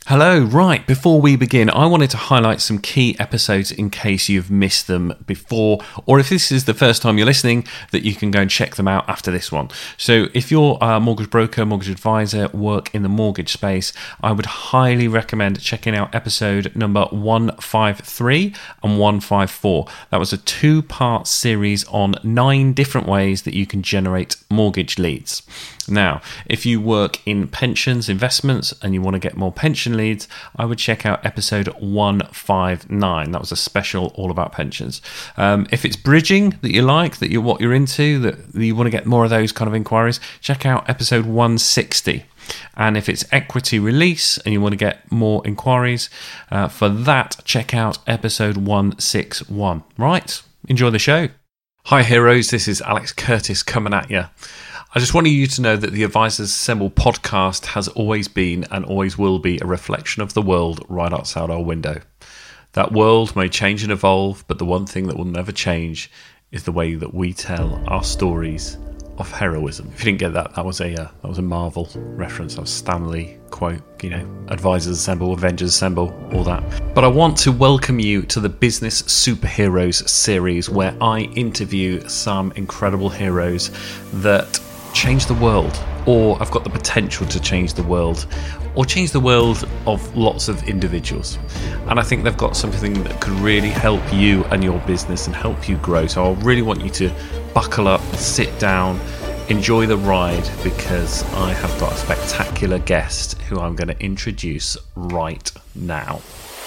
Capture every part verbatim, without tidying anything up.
Hello, right, before we begin, I wanted to highlight some key episodes in case you've missed them before, or if this is the first time you're listening, that you can go and check them out after this one. So if you're a mortgage broker, mortgage advisor, work in the mortgage space, I would highly recommend checking out episode number one fifty-three and one fifty-four. That was a two-part series on nine different ways that you can generate mortgage leads. Now, if you work in pensions, investments, and you want to get more pension leads, I would check out episode one fifty-nine. That was a special all about pensions. Um, if it's bridging that you like, that you're what you're into, that you want to get more of those kind of inquiries, check out episode one sixty. And if it's equity release and you want to get more inquiries, uh, for that, check out episode one sixty-one. Right, enjoy the show. Hi heroes, this is Alex Curtis coming at you. I just wanted you to know that the Advisors Assemble podcast has always been and always will be a reflection of the world right outside our window. That world may change and evolve, but the one thing that will never change is the way that we tell our stories of heroism. If you didn't get that, that was a uh, that was a Marvel reference. That was Stan Lee quote, you know, Advisors Assemble, Avengers Assemble, all that. But I want to welcome you to the Business Superheroes series, where I interview some incredible heroes that change the world, or have got the potential to change the world, or change the world of lots of individuals. And I think they've got something that could really help you and your business and help you grow. So I really want you to buckle up, sit down, enjoy the ride, because I have got a spectacular guest who I'm going to introduce right now.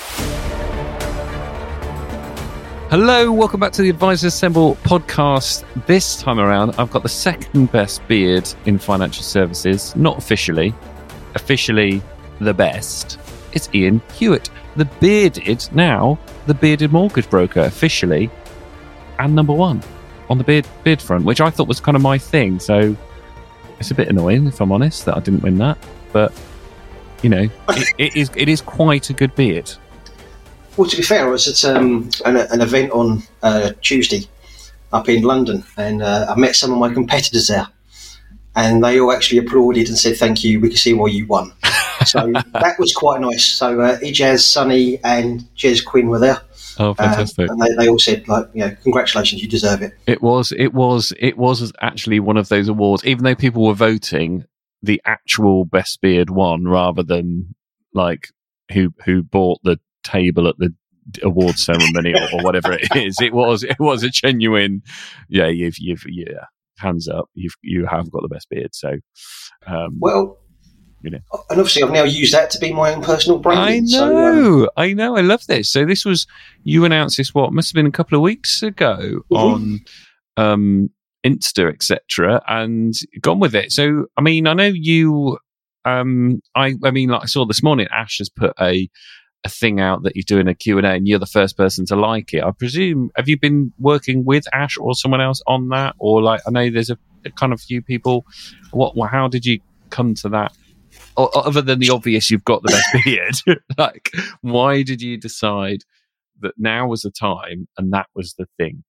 Hello, welcome back to the Advisors Assemble podcast. This time around, I've got the second best beard in financial services, not officially, officially the best. It's Ian Hewitt, the bearded, now the bearded mortgage broker, officially, and number one on the beard beard front, which I thought was kind of my thing. So it's a bit annoying, if I'm honest, that I didn't win that. But, you know, it, it is it is quite a good beard. Well, to be fair, I was at um, an, an event on uh, Tuesday up in London, and uh, I met some of my competitors there, and they all actually applauded and said, "Thank you, we can see why you won." So that was quite nice. So uh, Ijaz, Sonny and Jez Quinn were there. Oh, fantastic. Um, and they, they all said, like, you know, congratulations, you deserve it. It was, it was, it was actually one of those awards, even though people were voting, the actual best beard won rather than like who who bought the table at the award ceremony or, or whatever it is. It was it was a genuine, yeah, you've you've yeah, hands up, you've you have got the best beard. So, um, well, you know, and obviously I've now used that to be my own personal branding. I know, so, um, I know, I love this. So this was, you announced this, what must have been a couple of weeks ago mm-hmm. on um, Insta, et cetera, and gone with it. So I mean, I know you. Um, I I mean, like I saw this morning, Ash has put a. a thing out that you're doing a Q and A and you're the first person to like it. I presume, have you been working with Ash or someone else on that? Or like, I know there's a, a kind of few people. What, how did you come to that? O- other than the obvious, you've got the best beard. Like, why did you decide that now was the time and that was the thing?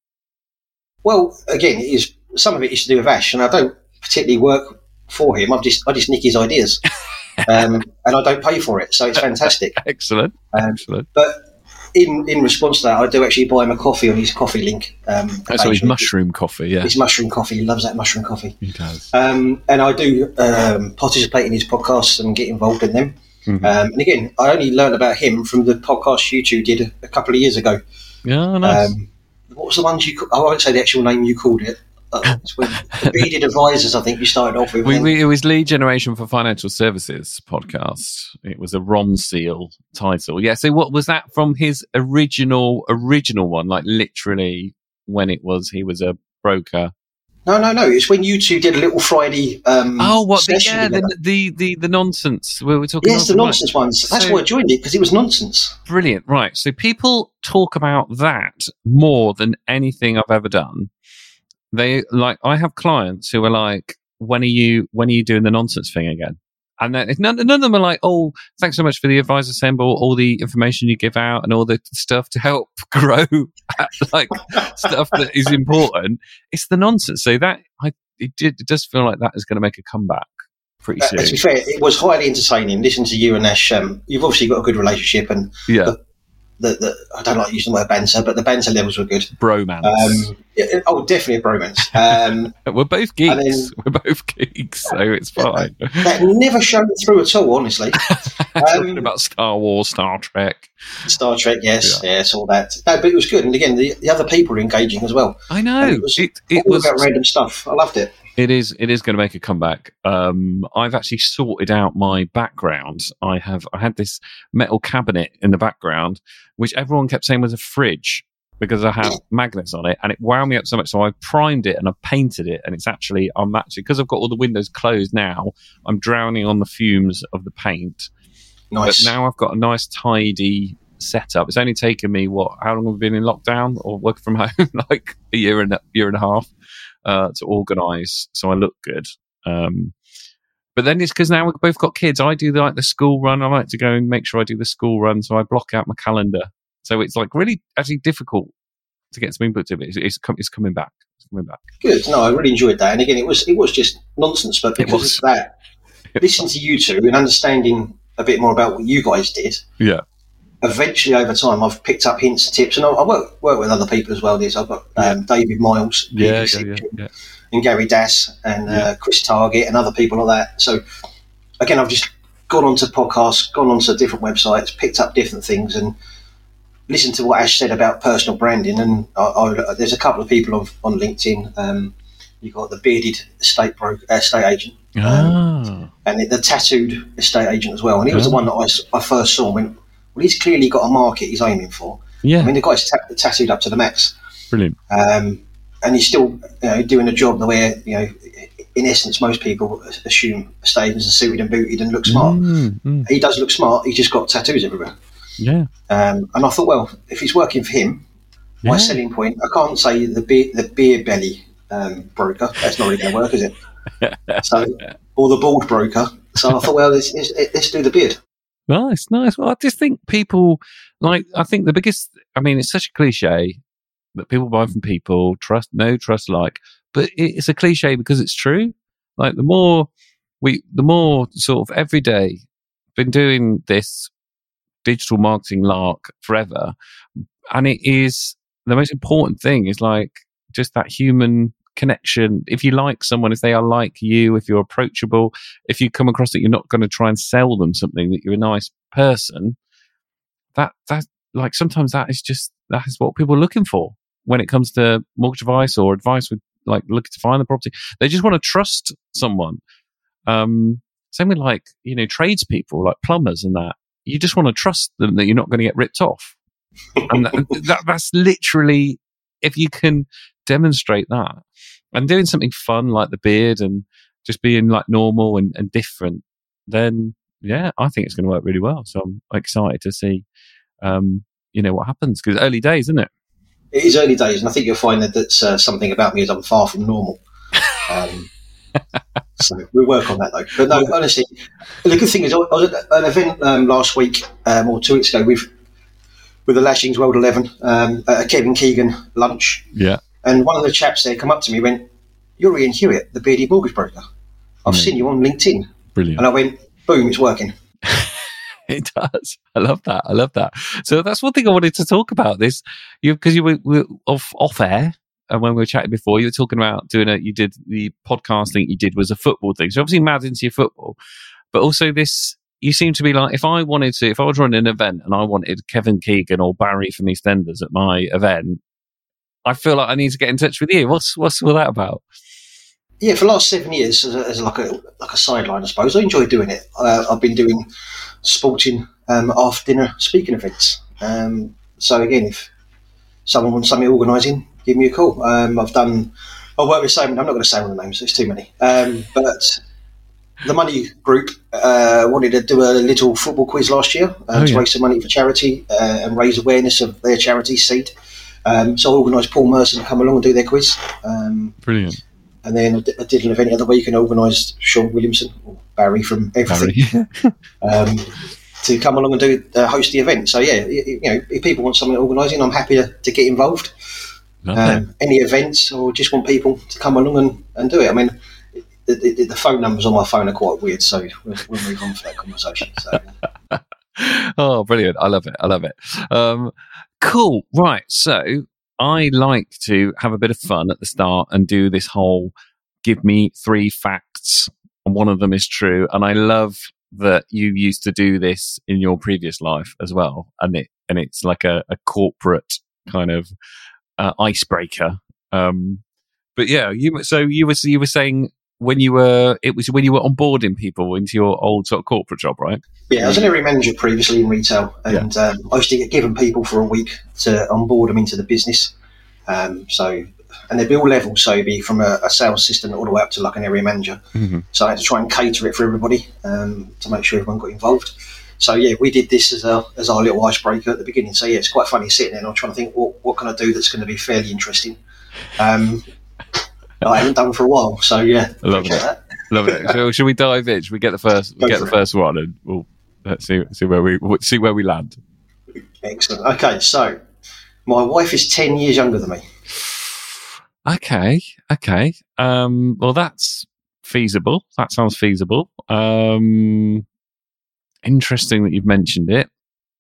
Well, again, it is, some of it is to do with Ash, and I don't particularly work for him. I just, I just nick his ideas. um, and I don't pay for it, so it's fantastic. Excellent, um, excellent. But in in response to that, I do actually buy him a coffee on his coffee link. Um, so his mushroom coffee, yeah. His mushroom coffee, he loves that mushroom coffee. He does. Um, and I do um, participate in his podcasts and get involved in them. Mm-hmm. Um, and again, I only learned about him from the podcast you two did a, a couple of years ago. Yeah, nice. Um, what was the ones you? I won't say the actual name you called it. Uh, it's when the Bearded Advisors, I think you started off with. We, we, it was Lead Generation for Financial Services podcast. It was a Ron Seal title. Yeah. So what was that from his original original one? Like literally when it was he was a broker. No, no, no. It's when you two did a little Friday. Um, oh, what? The, session yeah, the, the the the nonsense. We were talking. Yes, the nonsense right. ones. That's so, why I joined it, because it was nonsense. Brilliant. Right. So people talk about that more than anything I've ever done. They like, I have clients who are like, when are you, when are you doing the nonsense thing again? And then none, none of them are like, oh, thanks so much for the Advisor Assemble, all the information you give out and all the stuff to help grow, like stuff that is important. It's the nonsense. So that, I, it, did, it does feel like that is going to make a comeback. pretty uh, soon. To be fair, it was highly entertaining. Listen to you and Ash. Um, you've obviously got a good relationship, and Yeah. the, the, the I don't like using the word banter, but the banter levels were good. Bromance. Um, yeah, oh, definitely a bromance. Um, We're both geeks. then, We're both geeks, so it's fine. That never shone through at all, honestly. Talking Um, about Star Wars, Star Trek. Star Trek, yes, Yeah. yes, all that. No, but it was good, and again, the, the other people were engaging as well. I know. And it was, It, it all was about random stuff. I loved it. It is. It is going to make a comeback. Um, I've actually sorted out my background. I have. I had this metal cabinet in the background, which everyone kept saying was a fridge because I had magnets on it, and it wound me up so much. So I primed it and I painted it, and it's actually. I'm actually because I've got all the windows closed now. I'm drowning on the fumes of the paint. Nice. But now I've got a nice tidy setup. It's only taken me what? How long have we been in lockdown or working from home? Like a year and a year and a half. Uh, to organise so I look good. Um, but then it's because now we've both got kids. I do the, like the school run. I like to go and make sure I do the school run, so I block out my calendar. So it's like really actually difficult to get something booked in. It's, it's, com- it's coming back. It's coming back. Good. No, I really enjoyed that. And again, it was it was just nonsense, but because of that, listening to you two and understanding a bit more about what you guys did. Yeah. Eventually, over time, I've picked up hints and tips, and I, I work work with other people as well. There's I've got um, David Miles, Yeah, yeah, yeah, yeah. and Gary Dass, and uh, Yeah. Chris Target, and other people like that. So, again, I've just gone onto podcasts, gone onto different websites, picked up different things, and listened to what Ash said about personal branding. And I, I, there's a couple of people on, on LinkedIn. Um, you've got the bearded estate broker, uh, estate agent, um, Ah. and the tattooed estate agent as well. And he was Ah. the one that I, s- I first saw. When well, he's clearly got a market he's aiming for. Yeah. I mean, the guy's ta- tattooed up to the max. Brilliant. Um, and he's still, you know, doing a job the way, you know, in essence, most people assume estate agents are suited and booted and look smart. Mm, mm. He does look smart. He's just got tattoos everywhere. Yeah. Um, and I thought, well, if it's working for him, my Yeah. selling point, I can't say the beer, the beer belly um, broker. That's not really going to work, is it? So, or the bald broker. So I thought, well, let's, let's, let's do the beard. Nice, nice. Well, I just think people like. I think the biggest. I mean, it's such a cliche that people buy from people. Trust, no trust, like. But it's a cliche because it's true. Like the more we, the more sort of every day, been doing this digital marketing lark forever, and it is the most important thing. Is like just that human connection. If you like someone, if they are like you, if you're approachable, if you come across that you're not going to try and sell them something, that you're a nice person, that that like sometimes that is just that is what people are looking for when it comes to mortgage advice or advice with like looking to find the property. They just want to trust someone. Um, same with like, you know, tradespeople like plumbers and that. You just want to trust them that you're not going to get ripped off. And that, that that's literally, if you can demonstrate that and doing something fun like the beard and just being like normal and, and different, then yeah, I think it's going to work really well. So I'm excited to see, um, you know, what happens, because early days, isn't it? It is early days, and I think you'll find that that's uh, something about me is I'm far from normal. Um, so we'll work on that though. But no, honestly, the good thing is I was at an event um, last week um, or two weeks ago with with the Lashings World eleven um, at a Kevin Keegan lunch. Yeah. And one of the chaps there come up to me and went, "You're Ian Hewitt, the bearded mortgage broker. I've Mm. seen you on LinkedIn." Brilliant. And I went, boom, it's working. It does. I love that. I love that. So that's one thing I wanted to talk about this, you because you were, were off off air, and when we were chatting before, you were talking about doing a. You did the podcast thing you did was a football thing. So obviously mad into your football, but also this. You seem to be like, if I wanted to, if I was running an event and I wanted Kevin Keegan or Barry from EastEnders at my event, I feel like I need to get in touch with you. What's what's all that about? Yeah, for the last seven years, as, a, as like a like a sideline, I suppose, I enjoy doing it. Uh, I've been doing sporting um, after dinner speaking events. Um, so again, if someone wants something organising, give me a call. Um, I've done. I work with so many. I'm not going to say all the names. There's too many. Um, but the Money Group uh, wanted to do a little football quiz last year uh, Oh, to yeah. raise some money for charity uh, and raise awareness of their charity, Seed. Um, so I organised Paul Merson to come along and do their quiz. Um, Brilliant. And then I did- I did an event the other week and organised Sean Williamson, or Barry from Everything, Barry. um, to come along and do uh, host the event. So yeah, y- y- you know, if people want someone organising, I'm happy to, to get involved. Lovely. Um, any events, or just want people to come along and, and do it. I mean, the, the, the phone numbers on my phone are quite weird, so we'll, we'll move on for that conversation. So. Oh, brilliant. I love it. I love it. Um, cool. Right. So I like to have a bit of fun at the start and do this whole give me three facts, and one of them is true. And I love that you used to do this in your previous life as well. And it and it's like a, a corporate kind of uh, icebreaker. Um, but yeah, you so you were you were saying when you were it was when you were onboarding people into your old sort of corporate job, right? Yeah, I was an area manager previously in retail, and yeah. um, I used to get given people for a week to onboard them into the business. Um, so, and they'd be all levels, so it'd be from a, a sales assistant all the way up to like an area manager. Mm-hmm. So I had to try and cater it for everybody um, to make sure everyone got involved. So yeah, we did this as a as our little icebreaker at the beginning. So yeah, it's quite funny sitting there and I'm trying to think what what can I do that's going to be fairly interesting. Um, I haven't done for a while, so yeah, I love it. That. Love it. So should we dive in? Should we get the first? We get the it. first one, and we'll let's see see where we see where we land. Excellent. Okay, so my wife is ten years younger than me. Okay, okay. Um, well, that's feasible. That sounds feasible. Um, interesting that you've mentioned it.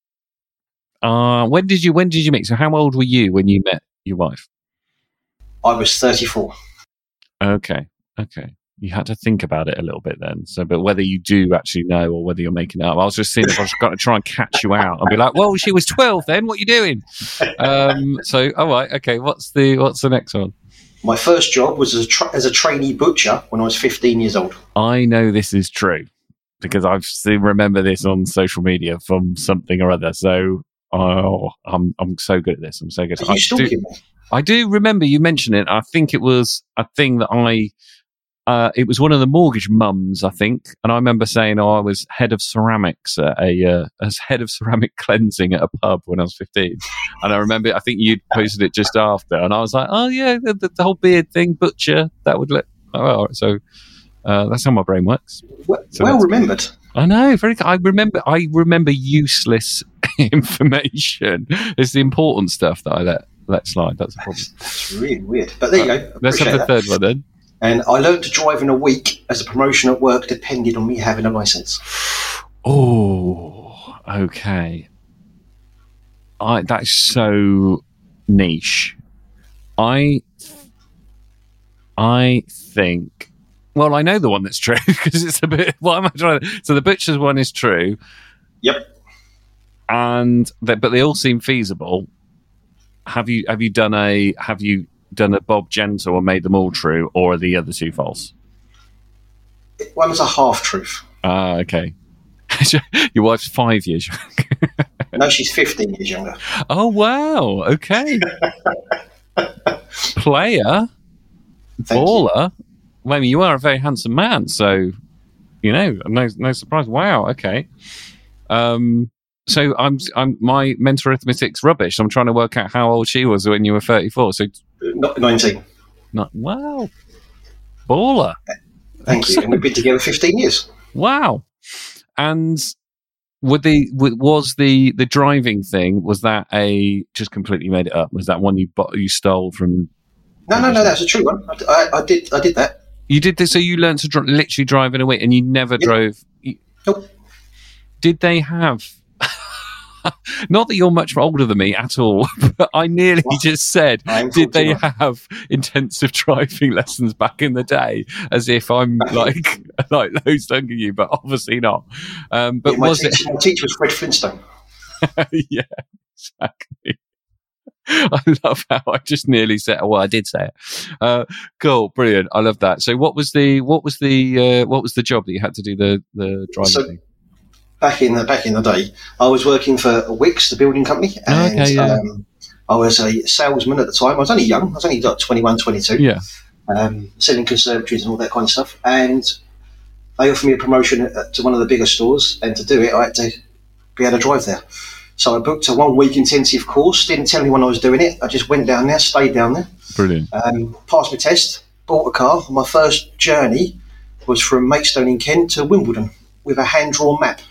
Uh, when did you when did you meet? So, how old were you when you met your wife? I was thirty-four. Okay, okay. You had to think about it a little bit then. So, but whether you do actually know or whether you're making it up, I was just seeing if I was going to try and catch you out and be like, "Well, she was twelve then. What are you doing?" Um, so, all right, okay. What's the what's the next one? My first job was as a, tra- as a trainee butcher when I was fifteen years old. I know this is true because I've seen, remember this on social media from something or other. So, oh, I'm I'm so good at this. I'm so good. Are you stalking me? I do remember you mentioned it. I think it was a thing that I, uh, it was one of the mortgage mums, I think. And I remember saying, oh, I was head of ceramics at a, uh, as head of ceramic cleansing at a pub when I was fifteen. And I remember, I think you'd posted it just after. And I was like, oh, yeah, the, the, the whole beard thing, butcher, that would look, oh, all right. So uh, that's how my brain works. Well, so well remembered. I know, very. I remember. I remember useless information. It's the important stuff that I let let slide. That's a problem. That's really weird. But there you go. Let's have the that. third one then. And I learned to drive in a week as a promotion at work depended on me having a license. Oh, okay. I that's so niche. I I think. Well, I know the one that's true because it's a bit. What am I trying to? So the butcher's one is true. Yep. And they, but they all seem feasible. Have you have you done a have you done a Bob Gentle and made them all true, or are the other two false? One's a half truth. Ah, okay. Your wife's five years younger. No, she's fifteen years younger. Oh wow! Okay. Player, Thank baller. You. Well, I mean, you are a very handsome man, so you know, no, no surprise. Wow. Okay. Um. So I'm, I'm, my mental arithmetic's rubbish. I'm trying to work out how old she was when you were thirty-four. So, not nineteen. Not wow. Baller. Thank you. And we've been together fifteen years. Wow. And would the was the the driving thing? Was that a just completely made it up? Was that one you bought, you stole from? No, no, no. That's a true one. I, I, I did. I did that. You did this, so you learned to dr- literally drive in a week, and you never yep. drove. You, nope. Did they have? Not that you're much older than me at all, but I nearly what? just said, did they have intensive driving lessons back in the day? As if I'm like like loads younger than you, but obviously not. Um, but yeah, my was teacher, it? My teacher was Fred Flintstone. Yeah, exactly. I love how I just nearly said. Well, I did say it. Uh, cool, brilliant. I love that. So, what was the what was the uh, what was the job that you had to do the the driving so, thing? Back in the back in the day, I was working for Wix, the building company, and okay, yeah. um, I was a salesman at the time. I was only young. I was only like twenty-one, twenty-two. Yeah, um, selling conservatories and all that kind of stuff. And they offered me a promotion at, to one of the bigger stores, and to do it, I had to be able to drive there. So I booked a one-week intensive course. Didn't tell anyone I was doing it. I just went down there, stayed down there. Brilliant. Um, passed my test, bought a car. My first journey was from Maidstone in Kent to Wimbledon with a hand-drawn map.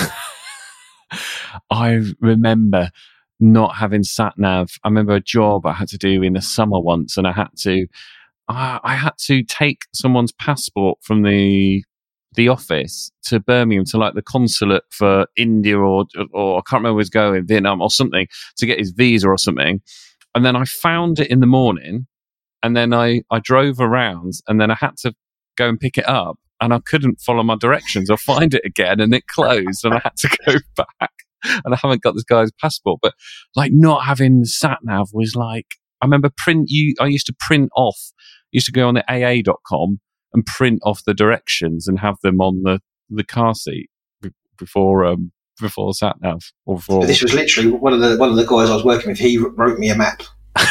I remember not having sat nav. I remember a job I had to do in the summer once, and I had to I, I had to take someone's passport from the the office to Birmingham to like the consulate for India or or I can't remember where he was going, Vietnam or something, to get his visa or something. And then I found it in the morning, and then I, I drove around, and then I had to go and pick it up, and I couldn't follow my directions or find it again, and it closed, and I had to go back, and I haven't got this guy's passport. But like not having the sat nav was like, I remember print you. I used to print off. Used to go on the A A dot com and print off the directions and have them on the, the car seat b- before um, before sat nav or before. This was literally one of the one of the guys I was working with. He wrote me a map.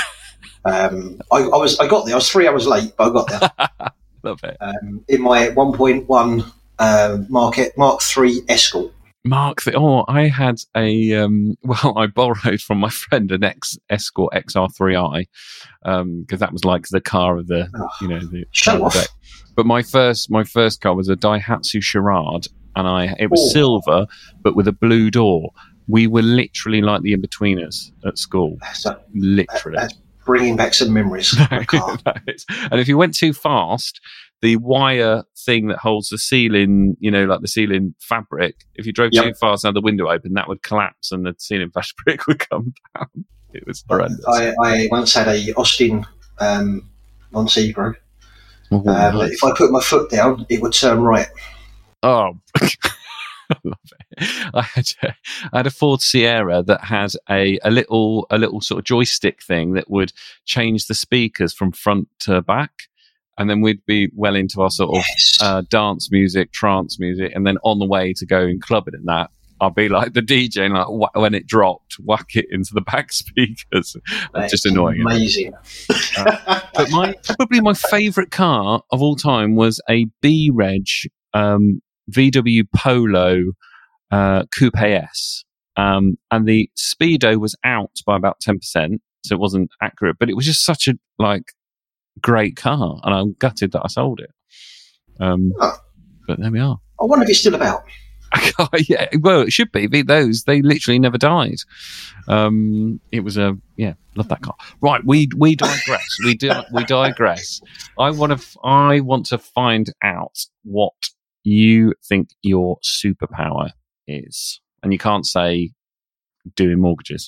um, I, I was I got there. I was three hours late, but I got there. Love it. Um, in my one point one uh, Mark Mark three Escort. Mark, the, oh, I had a, um, well, I borrowed from my friend an X Escort X R three i, um, because that was like the car of the, oh, you know, the show off. Day. But my first, my first car was a Daihatsu Charade, and I, it was oh. silver, but with a blue door. We were literally like the in-betweeners at school. So, literally. That's bringing back some memories. And if you went too fast, the wire thing that holds the ceiling, you know, like the ceiling fabric, if you drove yep. too fast and had the window open, that would collapse and the ceiling fabric would come down. It was horrendous. I, I once had a Austin um, Montego. Oh, um, nice. If I put my foot down, it would turn right. Oh, I love it. I had, a, I had a Ford Sierra that had a, a little a little sort of joystick thing that would change the speakers from front to back. And then we'd be well into our sort of yes. uh, dance music, trance music, and then on the way to go and clubbing and that, I'll be like the D J, and like wh- when it dropped, whack it into the back speakers. That's just annoying. Amazing. Uh, but my probably my favourite car of all time was a B-Reg um, V W Polo uh, Coupe S, um, and the speedo was out by about ten percent, so it wasn't accurate, but it was just such a like. great car, and I'm gutted that I sold it. Um, oh. But there we are. I wonder if it's still about. Yeah, well, it should be. Those they literally never died. Um, it was a yeah, love that car. Right, we we digress. we do we digress. I want to I want to find out what you think your superpower is, and you can't say doing mortgages.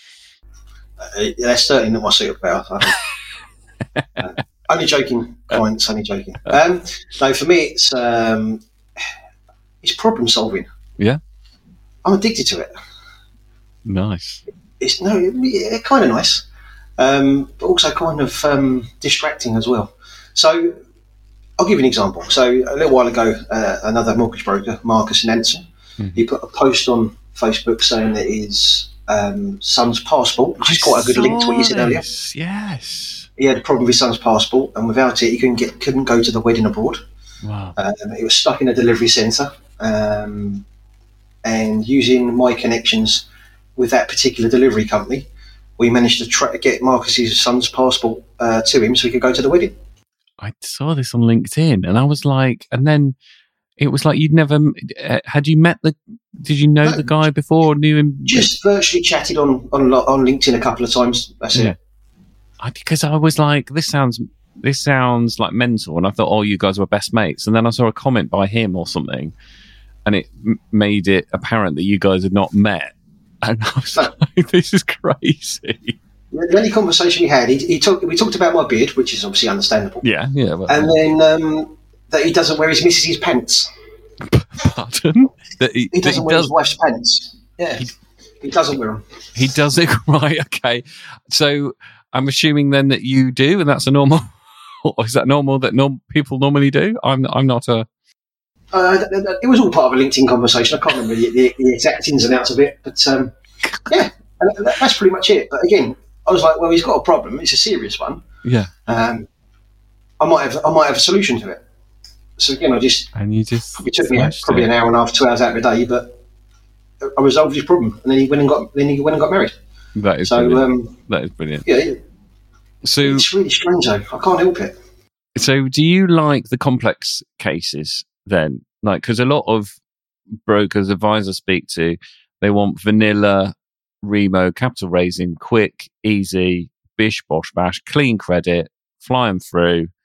Uh, that's certainly not my superpower. I think. uh, only joking, clients. Only joking. Um, no, for me, it's um, it's problem solving. Yeah, I'm addicted to it. Nice. It's no, yeah, kind of nice, um, but also kind of um, distracting as well. So, I'll give you an example. So, a little while ago, uh, another mortgage broker, Marcus Nansen, mm-hmm. he put a post on Facebook saying that his um, son's passport, which is I quite a good link to what you said earlier. Yes. He had a problem with his son's passport, and without it, he couldn't get couldn't go to the wedding abroad. Wow! Um, he was stuck in a delivery centre, um, and using my connections with that particular delivery company, we managed to try to get Marcus's son's passport uh, to him so he could go to the wedding. I saw this on LinkedIn, and I was like, and then it was like you'd never uh, had you met the? Did you know no, the guy before? Or knew him? Just virtually chatted on on on LinkedIn a couple of times. That's yeah. it. I, because I was like, this sounds this sounds like mental, and I thought, oh, you guys were best mates. And then I saw a comment by him or something, and it m- made it apparent that you guys had not met. And I was no. like, this is crazy. The only conversation we had, he, he talked. We talked about my beard, which is obviously understandable. Yeah, yeah. Well, and then um, that he doesn't wear his missus's pants. Pardon? That he, he doesn't he wear does, his wife's pants. Yeah, he, he doesn't wear them. He does it right. Okay, so. I'm assuming then that you do, and that's a normal. Or is that normal that norm, people normally do? I'm I'm not a. Uh, it was all part of a LinkedIn conversation. I can't remember the, the, the exact ins and outs of it, but um, yeah, and that's pretty much it. But again, I was like, well, he's got a problem. It's a serious one. Yeah. Um, I might have I might have a solution to it. So again, I just and you just it took me probably it. an hour and a half, two hours out of the day, but I resolved his problem, and then he went and got then he went and got married. That is so. Brilliant. Um, that is brilliant. Yeah. So it's really strange, though. I can't help it. So, do you like the complex cases then? Like, because a lot of brokers, advisors speak to, they want vanilla, Remo, capital raising, quick, easy, bish, bosh, bash, clean credit, flying through,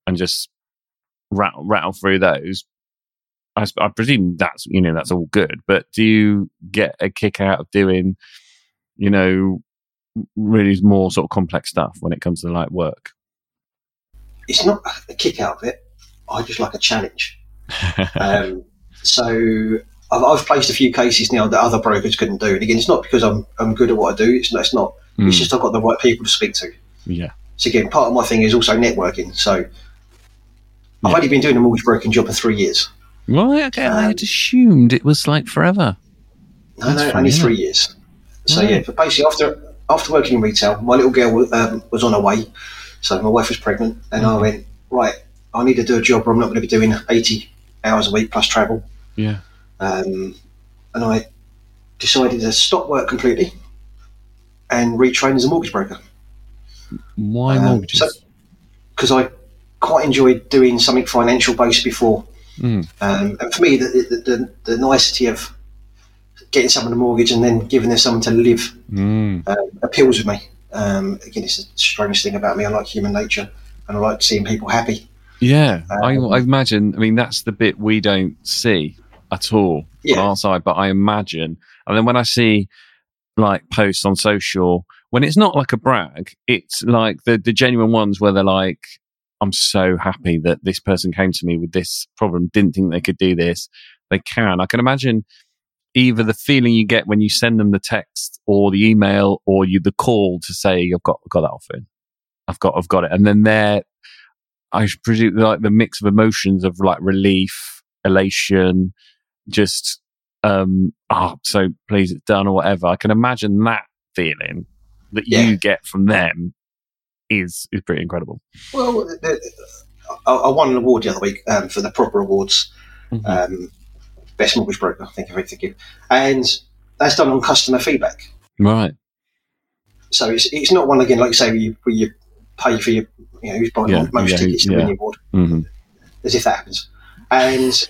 and just rattle, rattle through those. I, I presume that's, you know, that's all good, but do you get a kick out of doing, you know, really more sort of complex stuff when it comes to like work? It's not a kick out of it. I just like a challenge. um, so I've, I've placed a few cases now that other brokers couldn't do. And again, it's not because I'm I'm good at what I do. It's not. It's, not, mm. it's just I've got the right people to speak to. Yeah. So again, part of my thing is also networking. So I've yeah. only been doing a mortgage broking job for three years. Right. Okay. Um, I had assumed it was like forever. No, That's no, funny, only three years. So right. yeah, but basically after after working in retail, my little girl um, was on her way. So my wife was pregnant, and mm. I went, right, I need to do a job where I'm not going to be doing eighty hours a week plus travel. Yeah. Um, and I decided to stop work completely and retrain as a mortgage broker. Why um, mortgages? Because so, I quite enjoyed doing something financial based before. Mm. Um, and for me, the, the, the, the nicety of getting someone a mortgage and then giving them something to live mm. uh, appeals with me. Um, again, it's a strange thing about me. I like human nature and I like seeing people happy. Yeah, um, I, I Um, imagine, I mean, that's the bit we don't see at all Yeah. on our side, but I imagine, and then when I see like posts on social, when it's not like a brag, it's like the, the genuine ones where they're like, I'm so happy that this person came to me with this problem, didn't think they could do this. They can. I can imagine either the feeling you get when you send them the text or the email or you the call to say, I've got, I've got that offer. I've got, I've got it. And then they're, I presume like the mix of emotions of like relief, elation, just, um, oh, so pleased it's done or whatever. I can imagine that feeling that Yeah. you get from them is, is pretty incredible. Well, the- the- I, I won an award the other week um, for the proper awards. Mhm. Um, Best mortgage broker, I think of everything. And that's done on customer feedback. Right. So it's it's not one, again, like you say, where you, where you pay for your, you know, who's buying Yeah, most yeah, tickets to yeah. win the award, Mm-hmm. as if that happens. And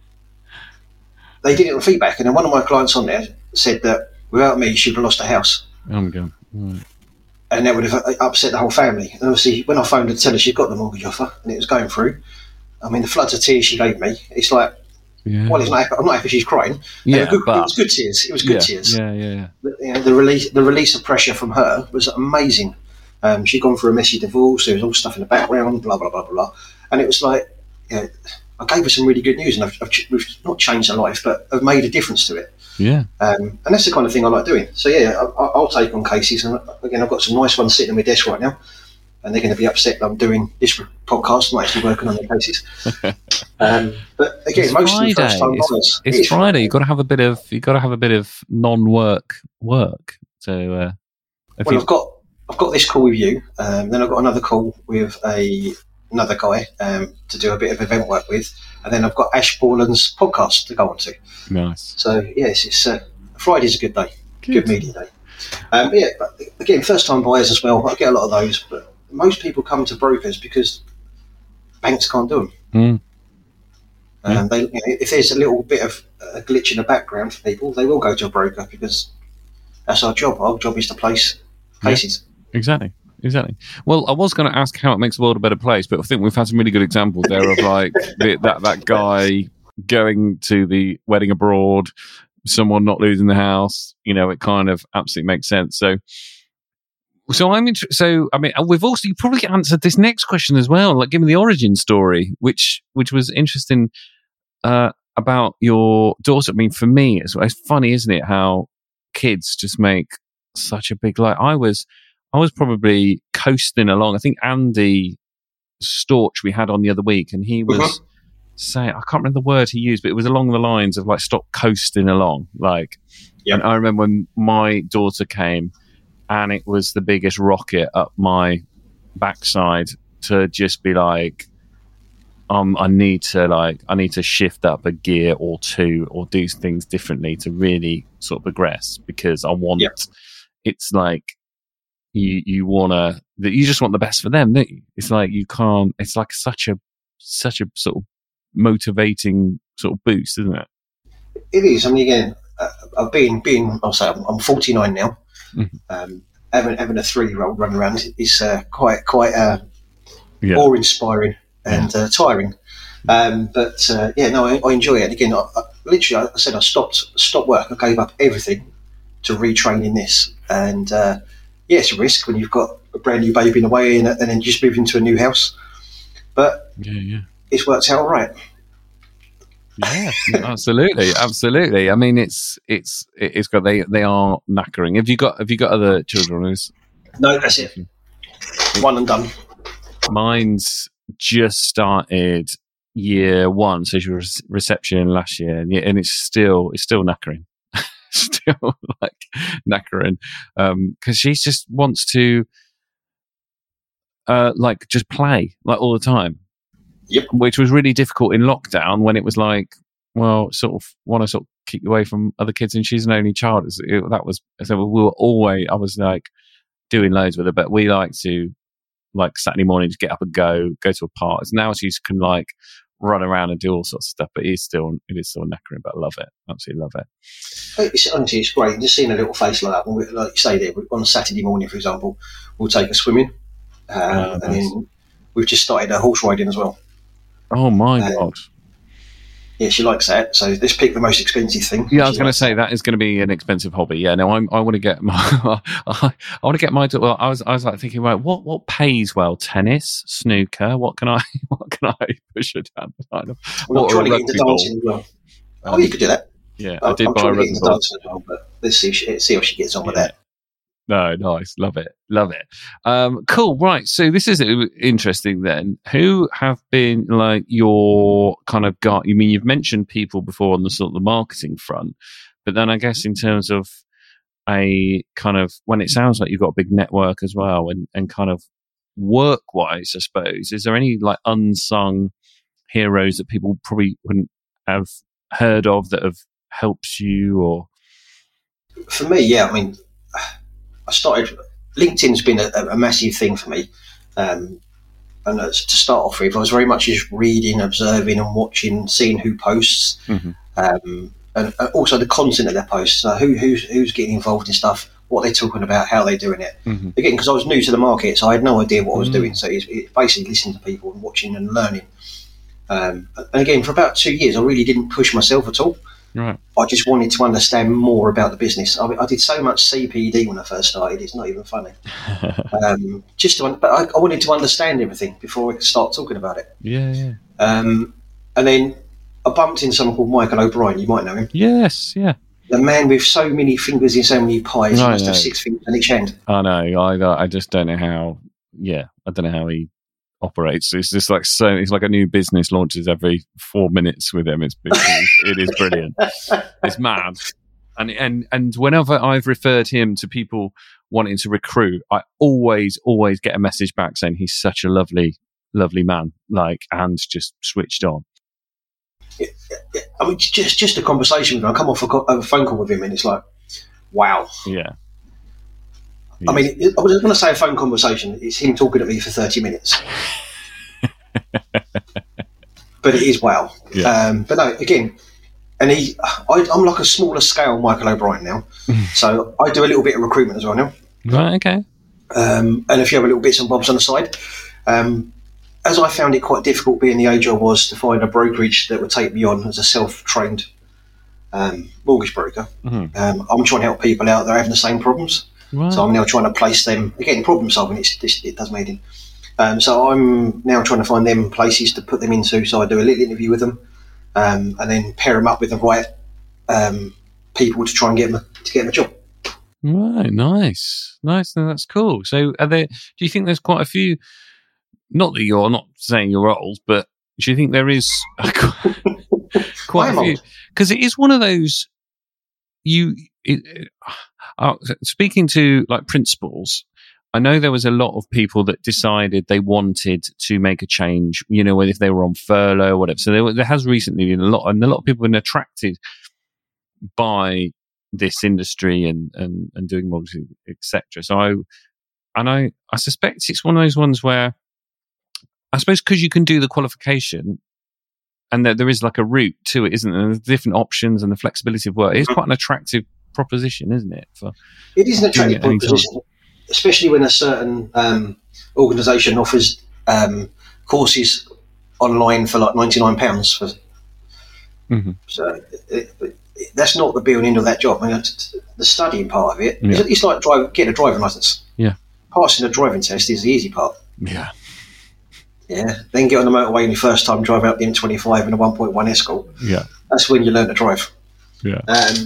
they did it on feedback. And then one of my clients on there said that without me, she'd have lost her house. Oh my God. Right. And that would have upset the whole family. And obviously, when I phoned her to tell her she'd got the mortgage offer and it was going through, I mean, the floods of tears she gave me, it's like, Yeah. well, it's not happy, I'm not happy she's crying. Yeah, it, was good, but- it was good tears. It was good yeah, tears. Yeah, yeah, yeah. The, you know, the release, the release of pressure from her was amazing. Um, she'd gone through a messy divorce. There was all stuff in the background, blah blah blah blah blah. And it was like, you know, I gave her some really good news, and I've, I've ch- we've not changed her life, but I've made a difference to it. Yeah. Um, and that's the kind of thing I like doing. So yeah, I, I- I'll take on cases. And again, I've got some nice ones sitting on my desk right now, and they're going to be upset that I'm doing this podcast. I'm not actually working on their cases. Um, but again, It's most Friday. of the first time It's, buyers, it's it is Friday. You've got to have a bit of. You've got to have a bit of non-work work. So, uh, if Well, you, I've got I've got this call with you. Um, then I've got another call with a another guy um, to do a bit of event work with, and then I've got Ash Borland's podcast to go on to. nice. So yes, it's uh, Friday's a good day, Good. good, media day. Um, but yeah, but again, first time buyers as well. I get a lot of those, but most people come to brokers because banks can't do them. Mm. Um, Yeah. they, you know, if there's a little bit of a glitch in the background for people, they will go to a broker because that's our job. Our job is to place cases. Exactly. Exactly. Well, I was going to ask how it makes the world a better place, but I think we've had some really good examples there of like the, that that guy going to the wedding abroad, someone not losing the house. You know, it kind of absolutely makes sense. So, so I'm interested. So, I mean, we've also you probably answered this next question as well. Like, give me the origin story, which which was interesting uh, about your daughter. I mean, for me, it's, it's funny, isn't it? How kids just make such a big like. I was. I was probably coasting along. I think Andy Storch we had on the other week, and he was Mhm. saying, I can't remember the word he used, but it was along the lines of like, stop coasting along. Like, Yep. and I remember when my daughter came and it was the biggest rocket up my backside to just be like, um, I need to like, I need to shift up a gear or two or do things differently to really sort of progress because I want, Yep. it's like, you you wanna that you just want the best for them, don't you? It's like you can't. It's like such a such a sort of motivating sort of boost, isn't it? It is. I mean, again, uh, I've been, been I'll say I'm, I'm forty-nine now. Mhm. Um, having having a three-year-old run around is uh, quite quite uh, Yeah, awe-inspiring. and uh, tiring. Um, but uh, yeah, no, I, I enjoy it. And again, I, I, literally, I said I stopped stopped work. I gave up everything to retrain in this, and uh, yeah, it's a risk when you've got a brand new baby in the way and, and then you just move into a new house. But yeah, yeah. it's worked out all right. Yeah, absolutely, absolutely. I mean, it's it's it's got they they are knackering. Have you got have you got other children? Who's, no, that's it. One and done. Mine's just started year one, so she was reception last year, and, yeah, and it's still it's still knackering, still like knackering, um, because she just wants to, uh, like just play like all the time. Yep. Which was really difficult in lockdown when it was like, well, sort of want to sort of keep you away from other kids, and she's an only child. It, that was so we were always. I was like doing loads with her, but we like to like Saturday morning just get up and go go to a park. Now she can like run around and do all sorts of stuff, but it is still it is still knackering. But I love it, absolutely love it. It's, honestly, it's great. Just seeing a little face like that. When we, like you say there, on a Saturday morning, for example, we'll take her swimming, um, oh, nice. And then we've just started her horse riding as well. Oh my um, god! Yeah, she likes that. So let's pick the most expensive thing. Yeah, I was going to say that. that is going to be an expensive hobby. Yeah, no, I'm, I want to get my. I want to get my. Well, I was I was like thinking, right, what what pays well? Tennis, snooker. What can I what can I push her down the line of? Well, I'm trying to get into dancing as well. Oh, um, you could do that. Yeah, I did I'm buy trying a to get into dancing as well, but let's see see how she gets on with yeah. that. No, nice. Love it. Love it. Um, cool. Right. So this is interesting then. Who have been like your kind of guy? You mean you've mentioned people before on the sort of the marketing front, but then I guess in terms of a kind of, when it sounds like you've got a big network as well and, and kind of work wise, I suppose, is there any like unsung heroes that people probably wouldn't have heard of that have helped you? Or for me, yeah, I mean, I started, LinkedIn's been a, a massive thing for me. Um, and to start off with, I was very much just reading, observing and watching, seeing who posts, mm-hmm. um, and also the content of their posts. So who, who's, who's getting involved in stuff, what they're talking about, how they're doing it. Mm-hmm. Again, because I was new to the market, so I had no idea what I was mm-hmm. doing. So it's, it's basically listening to people and watching and learning. Um, and again, for about two years, I really didn't push myself at all. Right. I just wanted to understand more about the business. I, I did so much C P D when I first started; it's not even funny. um, just to, but I, I wanted to understand everything before I could start talking about it. Yeah, yeah. Um, and then I bumped into someone called Michael O'Brien. You might know him. Yes, yeah. The man with so many fingers in so many pies. He must have six fingers in each hand. I know. I I just don't know how. Yeah, I don't know how he operates. It's just like so. It's like a new business launches every four minutes with him. It's it is brilliant. It's mad. And and and whenever I've referred him to people wanting to recruit, I always always get a message back saying he's such a lovely lovely man, like, and just switched on. Yeah, yeah. I mean, just just a conversation with him. I come off a, a phone call with him, and it's like, wow. Yeah. I mean, I was going to say a phone conversation. It's him talking to me for thirty minutes. But it is wow. Yeah. Um, but no, again, and he, I, I'm like a smaller scale Michael O'Brien now. So I do a little bit of recruitment as well now. Right, okay. Um, and a few other little bits and bobs on the side. Um, as I found it quite difficult being the age I was to find a brokerage that would take me on as a self-trained um, mortgage broker. Mm-hmm. Um, I'm trying to help people out that are having the same problems. Right. So I'm now trying to place them, again, problem solving, it's, it's, it does me in. Um, so I'm now trying to find them places to put them into. So I do a little interview with them um, and then pair them up with the right um, people to try and get them a, to get them a job. Right, nice. Nice, no, that's cool. So are there, do you think there's quite a few, not that you're not saying you're old, but do you think there is a, quite a few? Because it is one of those, you... It, uh, speaking to like principals, I know there was a lot of people that decided they wanted to make a change, you know, if they were on furlough or whatever. So there, there has recently been a lot, and a lot of people have been attracted by this industry and, and, and doing mortgages, et cetera. So I, and I, I suspect it's one of those ones where I suppose because you can do the qualification and there, there is like a route to it, isn't there? There's different options and the flexibility of work. It's quite an attractive proposition, isn't it? For it is an attractive proposition, especially when a certain um, organisation offers um, courses online for like ninety-nine pounds. For, mm-hmm. So it, it, that's not the be and end of that job. I mean, the studying part of it, yeah. it's, it's like drive, getting a driving licence. Yeah. Passing a driving test is the easy part. Yeah. Yeah. Then get on the motorway and your first time driving up the M twenty-five in a one point one Escort. Yeah. That's when you learn to drive. Yeah. Um,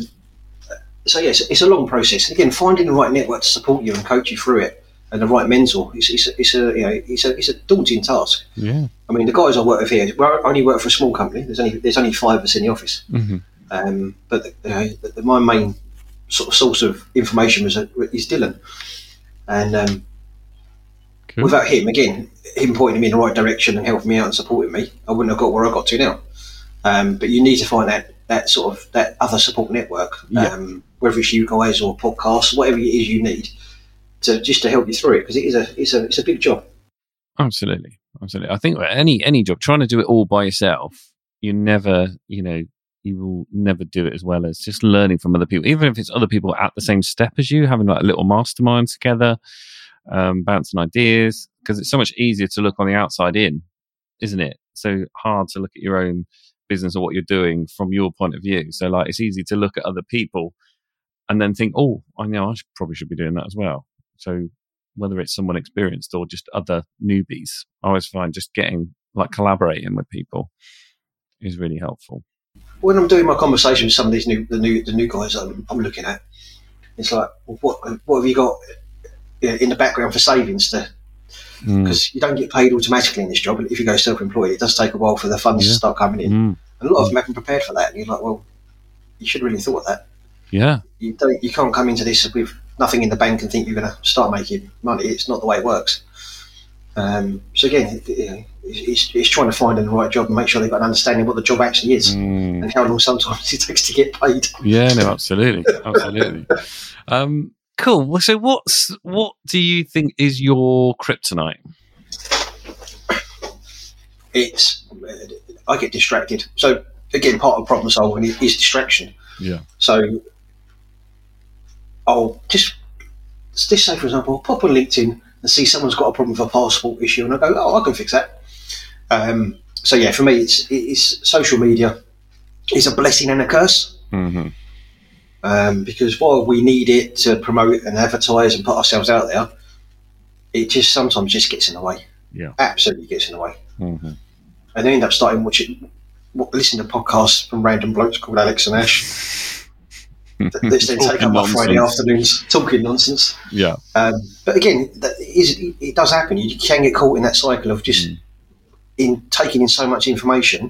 so yes, it's a long process. And again, finding the right network to support you and coach you through it, and the right mentor, it's, it's, it's a you know it's a it's a daunting task. Yeah. I mean, the guys I work with here, we only work for a small company. There's only there's only five of us in the office. Mm-hmm. Um, but you know, the, the, my main sort of source of information was uh, is Dylan, and um, cool. Without him, again, him pointing me in the right direction and helping me out and supporting me, I wouldn't have got where I got to now. Um, but you need to find that that sort of that other support network, yeah. um, whether it's you guys or podcasts, whatever it is you need to just to help you through it, because it is a it's a it's a big job. Absolutely, absolutely. I think any any job, trying to do it all by yourself, you never, you know, you will never do it as well as just learning from other people, even if it's other people at the same step as you, having like a little mastermind together, um, bouncing ideas, because it's so much easier to look on the outside in, isn't it? So hard to look at your own business or what you're doing from your point of view. So like it's easy to look at other people and then think, oh, I know I should, probably should be doing that as well. So whether it's someone experienced or just other newbies, I always find just getting like collaborating with people is really helpful. When I'm doing my conversation with some of these new the new the new guys I'm, I'm looking at, it's like, well, what what have you got in the background for savings to? Because mm. you don't get paid automatically in this job. If you go self-employed, it does take a while for the funds yeah. to start coming in. Mm. And a lot of them haven't prepared for that. And you're like, well, you should really thought of that. Yeah. You don't. You can't come into this with nothing in the bank and think you're going to start making money. It's not the way it works. Um, so again, it, it's, it's trying to find the right job and make sure they've got an understanding of what the job actually is mm. and how long sometimes it takes to get paid. Yeah, no, absolutely, absolutely. Um, cool. So, what's what do you think is your kryptonite? It's I get distracted. So again, part of problem solving is distraction. Yeah. So I'll just just say, for example, I'll pop on LinkedIn and see someone's got a problem with a passport issue, and I go, oh, I can fix that. Um, so yeah, for me, it's it's social media is a blessing and a curse. Mm-hmm. Um, because while we need it to promote and advertise and put ourselves out there, it just sometimes just gets in the way. Yeah, absolutely gets in the way. Mm-hmm. And I end up starting watching, listening to podcasts from random blokes called Alex and Ash. That then take up my Friday afternoons talking nonsense. Yeah. Um, but again, that is, it does happen. You can get caught in that cycle of just mm. in taking in so much information.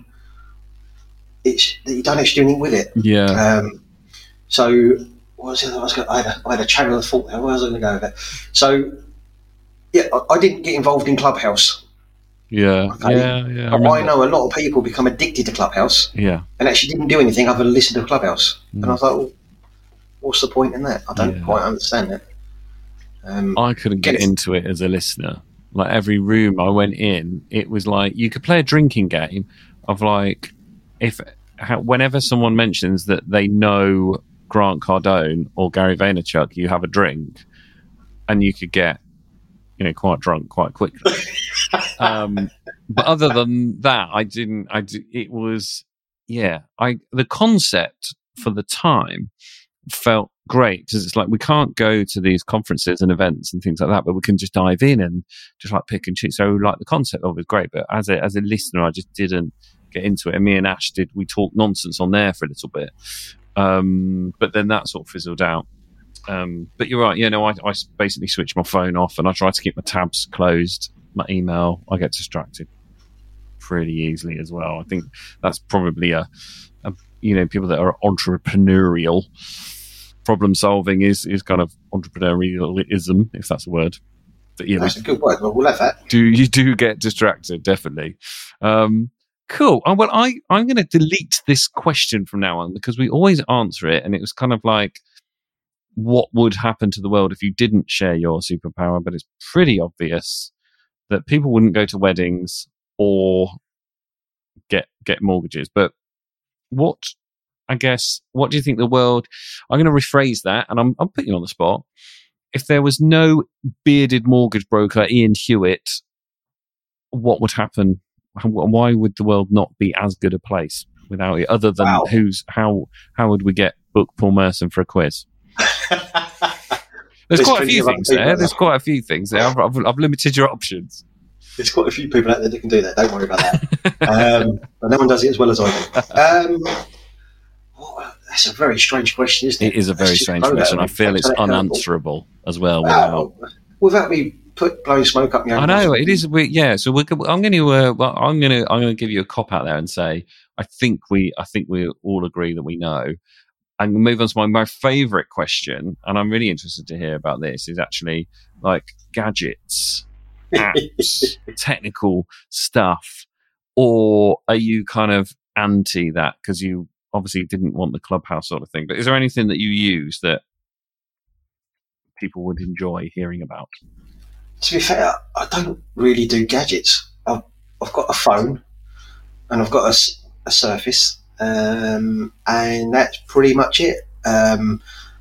It's that you don't actually do anything with it. Yeah. Um, so what was the other? I, was going, I, had a, I had a channel of thought there. Where was I going to go with that? So yeah, I, I didn't get involved in Clubhouse. Yeah, okay. yeah, yeah. I, I know a lot of people become addicted to Clubhouse. Yeah. And actually didn't do anything other than listen to Clubhouse. Mm. And I was like, well, what's the point in that? I don't yeah. quite understand it. Um, I couldn't get into it as a listener. Like every room I went in, it was like you could play a drinking game of like if how, whenever someone mentions that they know Grant Cardone or Gary Vaynerchuk, you have a drink, and you could get you know quite drunk quite quickly. um, but other than that, I didn't. I did, it was yeah. I the concept for the time felt great because it's like we can't go to these conferences and events and things like that, but we can just dive in and just like pick and choose. So like the concept of it was great, but as a as a listener, I just didn't get into it. And me and Ash did we talked nonsense on there for a little bit, um, but then that sort of fizzled out. Um, but you're right, you know, I, I basically switch my phone off and I try to keep my tabs closed, my email. I get distracted pretty easily as well. I think that's probably a, a you know people that are entrepreneurial. Problem solving is, is kind of entrepreneurialism, if that's a word. But, yeah, that's a good word. Well, we'll have that. Do you do get distracted? Definitely. Um, cool. Oh, well, I I'm going to delete this question from now on because we always answer it, and it was kind of like, what would happen to the world if you didn't share your superpower? But it's pretty obvious that people wouldn't go to weddings or get get mortgages. But what? I guess, what do you think the world... I'm going to rephrase that, and I'm, I'm putting you on the spot. If there was no bearded mortgage broker, Ian Hewitt, what would happen why would the world not be as good a place without it? Other than Wow. who's how how would we get book Paul Merson for a quiz? There's, There's quite a plenty few of other things people there. out There's there. quite a few things there. I've, I've, I've limited your options. There's quite a few people out there that can do that. Don't worry about that. um, but no one does it as well as I do. Um, oh, that's a very strange question, isn't it? It is a very That's just strange thrown at question. me. I feel it's That's unanswerable as well. Wow. Without, Without me put blowing smoke up my own I know nose. it is. We, yeah. So we're, I'm going to. Uh, well, I'm going to. I'm going to give you a cop out there and say I think we. I think we all agree that we know. And move on to my, my favourite question, and I'm really interested to hear about this. Is actually like gadgets, apps, technical stuff, or are you kind of anti that because you obviously didn't want the Clubhouse sort of thing? But is there anything that you use that people would enjoy hearing about? To be fair, I don't really do gadgets. I've, I've got a phone and I've got a, s- a Surface, um, and that's pretty much it. Um,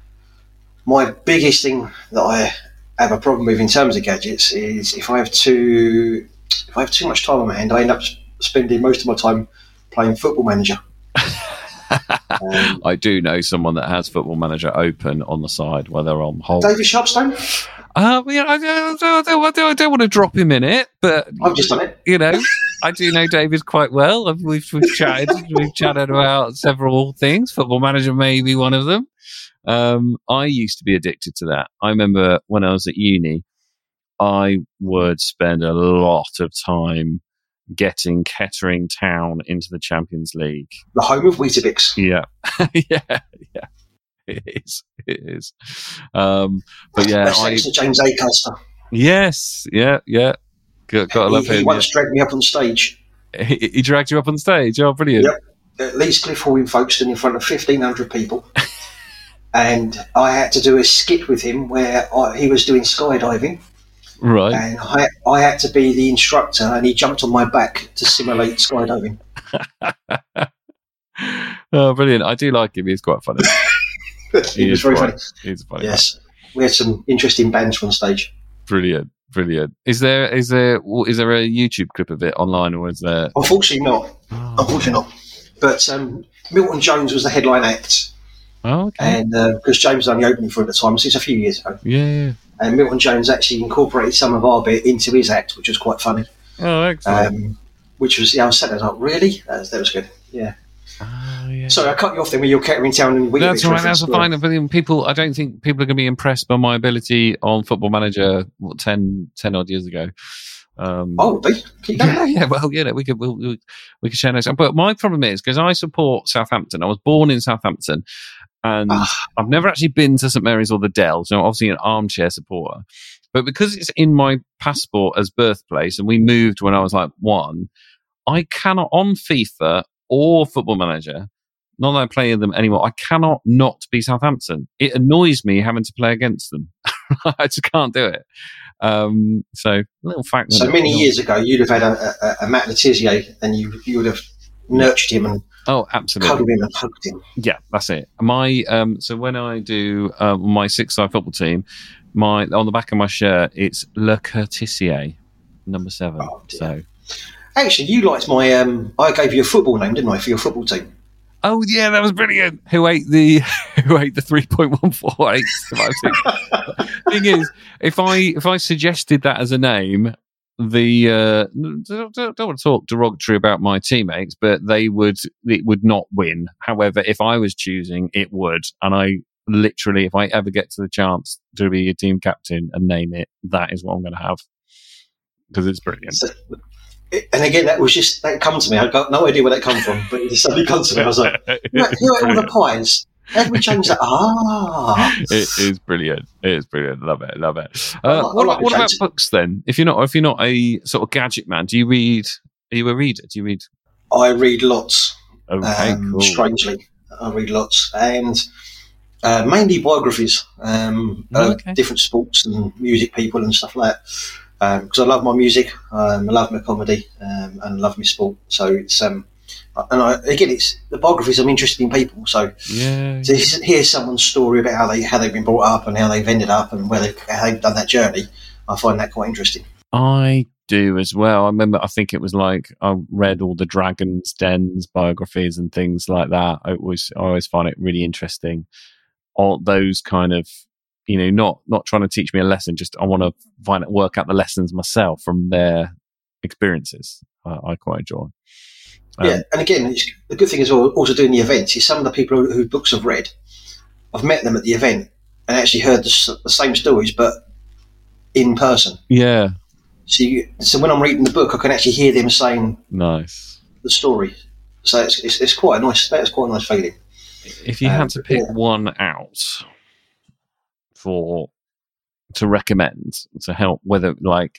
my biggest thing that I have a problem with in terms of gadgets is if I have too if I have too much time on my hand, I end up s- spending most of my time playing Football Manager. Um, I do know someone that has Football Manager open on the side while they're on hold. David Sharpstone, Uh, yeah, I, don't- I, don't, I, don't, I don't want to drop him in it, but I've just done it. you know, I do know David quite well. I've- We've, we've chatted, we've chatted about several things. Football Manager may be one of them. Um, I used to be addicted to that. I remember when I was at uni, I would spend a lot of time getting Kettering Town into the Champions League. The home of Weetabix. Yeah, yeah, yeah. It is. It is. Um, but yeah, That's I, thanks to James Acaster. yes, yeah, yeah. Got, got to love He, he him. once dragged me up on stage. Yeah. He, he dragged you up on stage. Oh, brilliant! Yep. At Leeds Cliff Hall in Folkestone in front of fifteen hundred people. And I had to do a skit with him where I, he was doing skydiving, Right. and I, I had to be the instructor, and he jumped on my back to simulate skydiving. Oh, brilliant! I do like him. He's quite funny. It He was is very quite- funny. He's funny. Yes, we had some interesting bands on stage. Brilliant. Brilliant. Is there is there is there a YouTube clip of it online, or is there? Unfortunately not. Unfortunately not. But um, Milton Jones was the headline act, Oh, okay. and because James was only opening for it at the time, so it's a few years ago. Yeah. yeah. And Milton Jones actually incorporated some of our bit into his act, which was quite funny. Oh, excellent. Um, which was, yeah, I was sat there, I was like, really? That was, that was good. Yeah. oh, yeah. Sorry, I cut you off there with your Kettering Town and Weetabix That's all right. That's reference. fine. But then people, I don't think people are going to be impressed by my ability on Football Manager what, ten, ten odd years ago. Um, Oh, they keep going. yeah, yeah. Well, you know, we could we'll, we we could share notes. But my problem is because I support Southampton. I was born in Southampton, and Ah. I've never actually been to St Mary's or the Dell. So I'm obviously an armchair supporter. But because it's in my passport as birthplace, and we moved when I was like one, I cannot on FIFA or Football Manager. Not that I play them anymore. I cannot not be Southampton. It annoys me having to play against them. I just can't do it. Um, so, little fact. So many years ago, you'd have had a, a, a Matt Letizia, and you you would have nurtured him and Oh, absolutely. cuddled him and hugged him. Yeah, that's it. My um, so when I do uh, my six-side football team, my on the back of my shirt it's Le Courtissier, number seven. Oh, dear. So, Actually, you liked my. Um, I gave you a football name, didn't I, for your football team? oh yeah, that was brilliant. Who ate the who ate the three point one four eight? Thing is, if I if I suggested that as a name, the uh, don't, don't want to talk derogatory about my teammates, but they would it would not win. However, if I was choosing, it would, and I literally, if I ever get to the chance to be a team captain and name it, that is what I'm going to have because it's brilliant. So, and again, that was just that come to me. I got no idea where that come from, but it just suddenly come to me. I was like, "Who who ate all the pies? How did we change that?" Ah, It is brilliant. It is brilliant. Love it. Love it. Uh, I like- I what like what the about change. books then? If you're not, if you're not a sort of gadget man, do you read? Are you a reader? Do you read? I read lots. Okay, um, cool. Strangely, I read lots, and uh, mainly biographies um, Oh, of okay. different sports and music people and stuff like that. Because I love my music, um, I love my comedy, um, and I love my sport. So it's um, and I, again, it's the biographies. I'm interested in people, so Yeah. to hear someone's story about how they how they've been brought up and how they've ended up and where they've, how they've done that journey, I find that quite interesting. I do as well. I remember, I think it was like I read all the Dragon's Den's biographies and things like that. It was, I always find it really interesting. All those kind of, you know, not not trying to teach me a lesson, just I want to find it, work out the lessons myself from their experiences. I, I quite enjoy. Um, yeah, and again, it's, the good thing is also doing the events is some of the people who, whose books I've read, I've met them at the event and actually heard the, the same stories, but in person. Yeah. So, you, so when I'm reading the book, I can actually hear them saying nice the story. So it's, it's, it's quite a nice. That's quite a nice feeling. If you um, had to pick yeah. one out for to recommend to help, whether like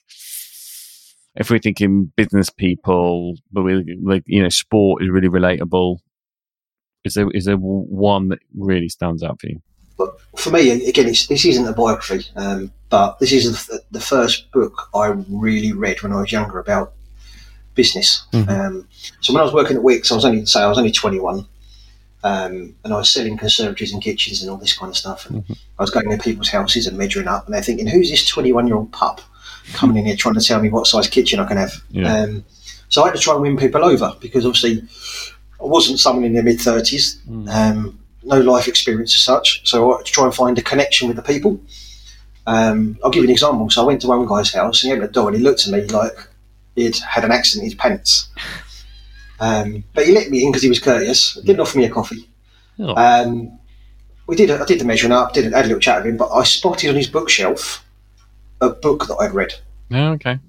if we're thinking business people, but we like you know sport is really relatable. Is there is there one that really stands out for you? But for me, again, it's, this isn't a biography, um, but this is the, the first book I really read when I was younger about business. Mm-hmm. Um, so when I was working at Wickes, I was only say I was only twenty-one, um, and I was selling conservatories and kitchens and all this kind of stuff. And mm-hmm. I was going to people's houses and measuring up, and they're thinking, "Who's this twenty-one-year-old pup coming in here trying to tell me what size kitchen I can have?" Yeah. Um, so I had to try and win people over because obviously I wasn't someone in their mid thirties. Mm. Um, no life experience as such, so I had to try and find a connection with the people. Um, I'll give you an example. So I went to one guy's house and he opened the door and he looked at me like he'd had an accident in his pants. Um, but he let me in because he was courteous. Didn't offer me a coffee. Oh. Um, we did. I did the measuring up. Did had a little chat with him, but I spotted on his bookshelf a book that I'd read. Oh, okay.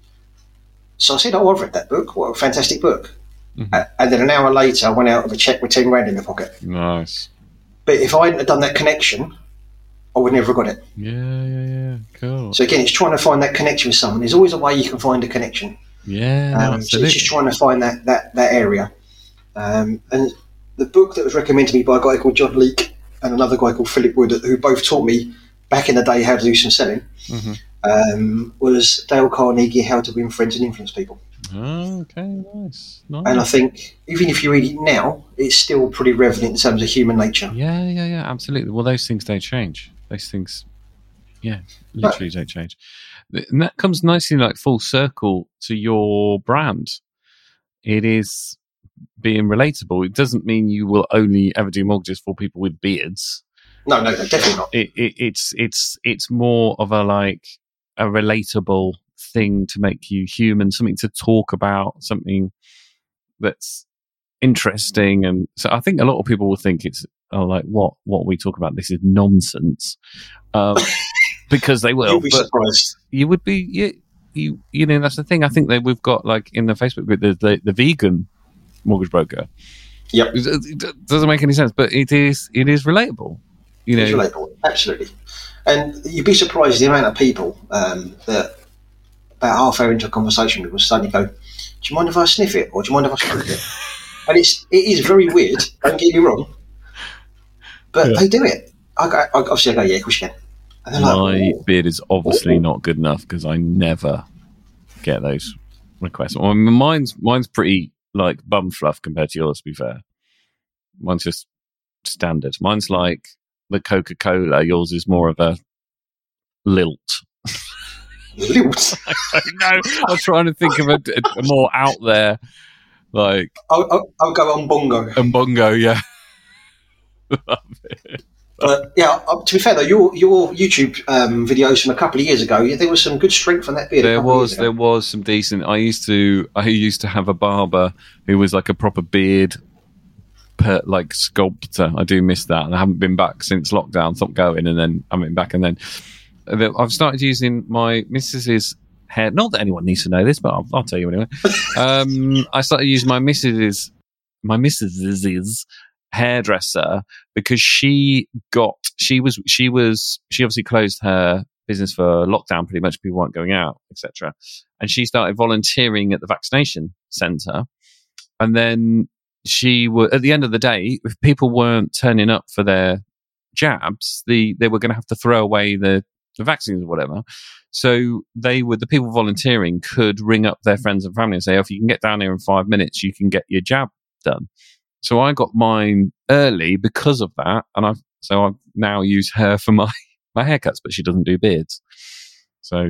So I said, "Oh, I've read that book. What a fantastic book!" Mm-hmm. Uh, and then an hour later, I went out with a cheque with ten grand in the pocket. Nice. But if I hadn't have done that connection, I would never have got it. Yeah, yeah, yeah. Cool. So again, it's trying to find that connection with someone. There's always a way you can find a connection. Yeah, um, so it's just trying to find that that, that area. Um, and the book that was recommended to me by a guy called John Leake and another guy called Philip Wood, who both taught me back in the day how to do some selling, mm-hmm. um, was Dale Carnegie, How to Win Friends and Influence People. Oh, okay, nice. nice. And I think even if you read it now, it's still pretty relevant in terms of human nature. Yeah, yeah, yeah, absolutely. Well, those things don't change. Those things, yeah, literally but, don't change. And that comes nicely, like full circle to your brand. It is being relatable. It doesn't mean you will only ever do mortgages for people with beards. No, no, no, definitely not. It, it, it's it's it's more of a like a relatable thing to make you human, something to talk about, something that's interesting. And so I think a lot of people will think it's oh, like what what we talk about, this is nonsense, um, because they will. You'll be surprised. You would be, you, you you know, that's the thing. I think that we've got like in the Facebook group the the, the vegan mortgage broker. Yep, it, it doesn't make any sense, but it is it is relatable. You know, it's relatable, absolutely. And you'd be surprised the amount of people um, that about half hour into a conversation with will suddenly go, "Do you mind if I sniff it, or do you mind if I smoke it?" And it's it is very weird. Don't get me wrong, but yeah. they do it. I, I, obviously, I go, "Yeah, of course you can." And My like, beard is obviously not good enough because I never get those requests. Well, mine's mine's pretty like bum fluff compared to yours. To be fair, mine's just standard. Mine's like the Coca-Cola. Yours is more of a lilt. Lilt? I don't know. I'm trying to think of a, a more out there, like. I'll, I'll, I'll go on bongo. On bongo, yeah. Love it. But yeah, to be fair though, your your YouTube um, videos from a couple of years ago, there was some good strength on that beard. There was, there was some decent. I used to, I used to have a barber who was like a proper beard, per, like sculptor. I do miss that, and I haven't been back since lockdown. Stopped going, and then I went back, and then I've started using my missus's hair. Not that anyone needs to know this, but I'll, I'll tell you anyway. um, I started using my missus's my missus's hairdresser because she got she was she was she obviously closed her business for lockdown. Pretty much, people weren't going out, et cetera. And she started volunteering at the vaccination centre, and then she were at the end of the day, if people weren't turning up for their jabs, the they were going to have to throw away the, the vaccines or whatever. So they were the people volunteering could ring up their friends and family and say, oh, if you can get down here in five minutes, you can get your jab done. So I got mine early because of that, and I've so I now use her for my, my haircuts, but she doesn't do beards. So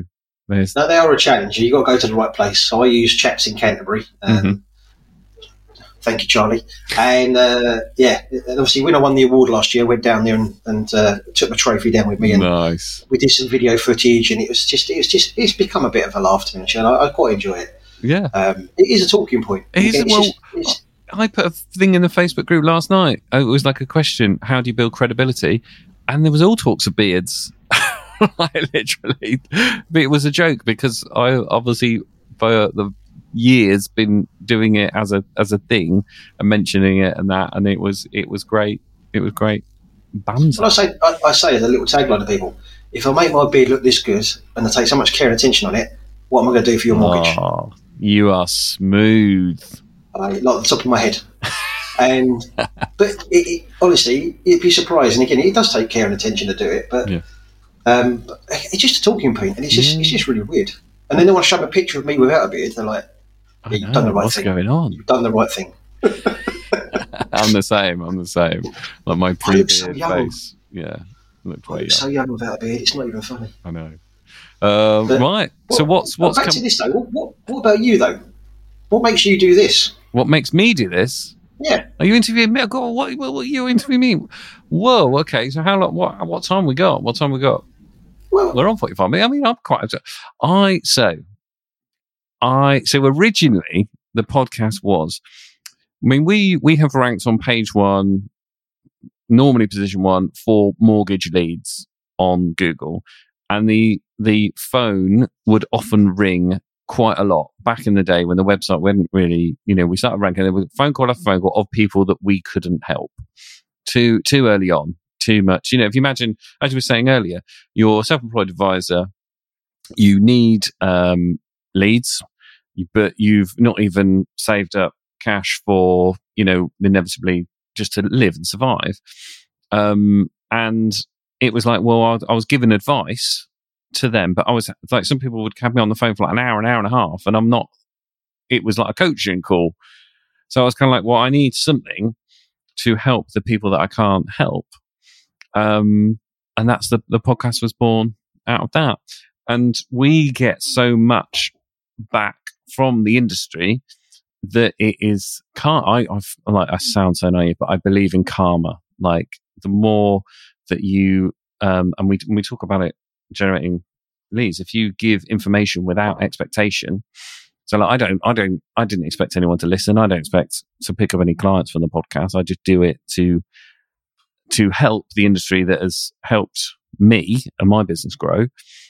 There's... No, they are a challenge. You've got to go to the right place. So I use Chaps in Canterbury. Um, mm-hmm. Thank you, Charlie. And uh, yeah, and obviously when I won the award last year, I went down there and, and uh, took my trophy down with me. And nice. We did some video footage, and it was just, it was just, it's become a bit of a laugh to me, and I, I quite enjoy it. Yeah, um, it is a talking point. It is, it's well, just, it's, I put a thing in the Facebook group last night. It was like a question: how do you build credibility? And there was all talks of beards. Like, literally, but it was a joke because I obviously for the years been doing it as a as a thing and mentioning it and that, and it was it was great. It was great. Banter. Well, I say I, I say as a little tagline to people: if I make my beard look this good and I take so much care and attention on it, what am I going to do for your mortgage? Oh, you are smooth. I like the top of my head. And but it, it, honestly, you'd be surprised. And again, it does take care and attention to do it, but yeah. um, it's just a talking point, and it's just yeah. it's just really weird. And then they want to show a picture of me without a beard. They're like, yeah, "You've done the right what's thing. What's going on? You've done the right thing." I'm the same. I'm the same. Like my pre-beard so face. Yeah, looked I look so young without a beard. It's not even funny. I know. Um, right. What, so what's what's back com- to this though? What, what what about you though? What makes you do this? What makes me do this? Yeah. Are you interviewing me? God, what, what, what are you interviewing me? Whoa. Okay. So how long? What what time we got? What time we got? Well, we're on forty-five minutes. I mean, I'm quite. I so I so originally the podcast was. I mean, we we have ranked on page one, normally position one for mortgage leads on Google, and the the phone would often ring quite a lot back in the day when the website wasn't really, you know, we started ranking. There was phone call after phone call of people that we couldn't help. Too too early on, too much. You know, if you imagine, as you were saying earlier, you're a self-employed advisor, you need um, leads, but you've not even saved up cash for, you know, inevitably just to live and survive. Um, and it was like, well, I, I was given advice to them, but I was like, some people would have me on the phone for like an hour, an hour and a half, and I'm not, it was like a coaching call. So I was kind of like, well, I need something to help the people that I can't help. Um, and that's the, the podcast was born out of that. And we get so much back from the industry that it is, can't, I, I've, like, I sound so naive, but I believe in karma. Like the more that you, um, and we, we talk about it, generating leads, if you give information without expectation, so like I don't I don't I didn't expect anyone to listen, I don't expect to pick up any clients from the podcast, I just do it to to help the industry that has helped me and my business grow,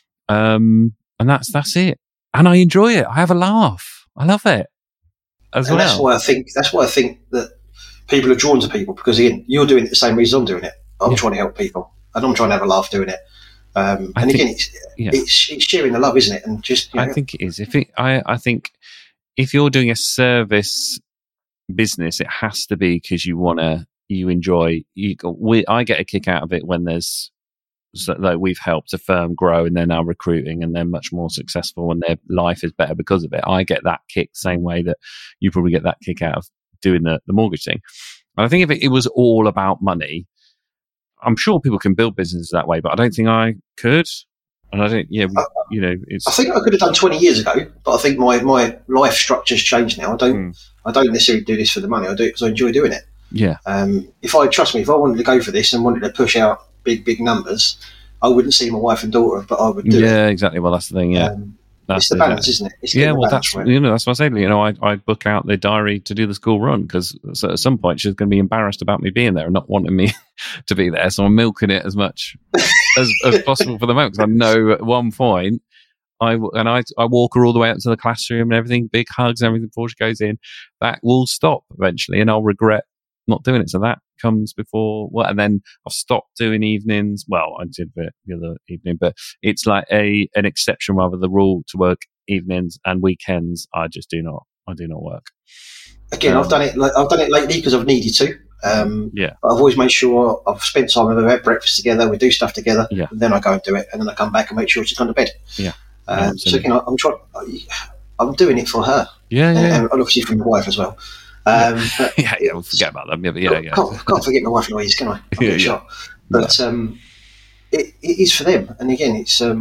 um and that's that's it, and I enjoy it, I have a laugh, I love it as and well. That's why I think that's why I think that people are drawn to people, because again, you're doing it the same reason I'm doing it. I'm yeah. trying to help people, and I'm trying to have a laugh doing it. Um, and think, again, it's, yeah. it's it's sharing the love, isn't it? And just you know, I think it is. If it, I, I think if you're doing a service business, it has to be because you want to, you enjoy. You, we, I get a kick out of it when there's so, like we've helped a firm grow and they're now recruiting and they're much more successful and their life is better because of it. I get that kick the same way that you probably get that kick out of doing the, the mortgage thing. And I think if it, it was all about money, I'm sure people can build businesses that way, but I don't think I could. And I don't, yeah, we, you know, it's. I think I could have done twenty years ago, but I think my, my life structure's changed now. I don't, mm. I don't necessarily do this for the money. I do it because I enjoy doing it. Yeah. Um, if I, trust me, if I wanted to go for this and wanted to push out big, big numbers, I wouldn't see my wife and daughter, but I would do yeah, it. Yeah, exactly. Well, that's the thing. Yeah. Um, That's it's the balance, isn't it? It's yeah, well, balance, that's right? you know that's what I say. You know, I I book out the diary to do the school run because so at some point she's going to be embarrassed about me being there and not wanting me to be there. So I'm milking it as much as, as possible for the moment, because I know at one point I and I I walk her all the way up to the classroom and everything, big hugs and everything before she goes in. That will stop eventually, and I'll regret not doing it. So that comes before well, and then I've stopped doing evenings. Well, I did it the other evening, but it's like a an exception rather than the rule to work evenings and weekends. I just do not. I do not work. Again, um, I've done it. I've done it lately because I've needed to. Um, yeah, but I've always made sure I've spent time with her, had breakfast together, we do stuff together. Yeah. And then I go and do it, and then I come back and make sure she's gone to bed. Yeah. Um, yeah so again, I, I'm trying. I'm doing it for her. Yeah, yeah. And, and obviously for my wife as well. Um, but yeah, yeah, we'll forget about them. Yeah, but yeah, can't, yeah. Can't, can't forget my wife Louise, can I? I'll yeah, get yeah. shot. But yeah. um, it, it is for them. And again, it's um,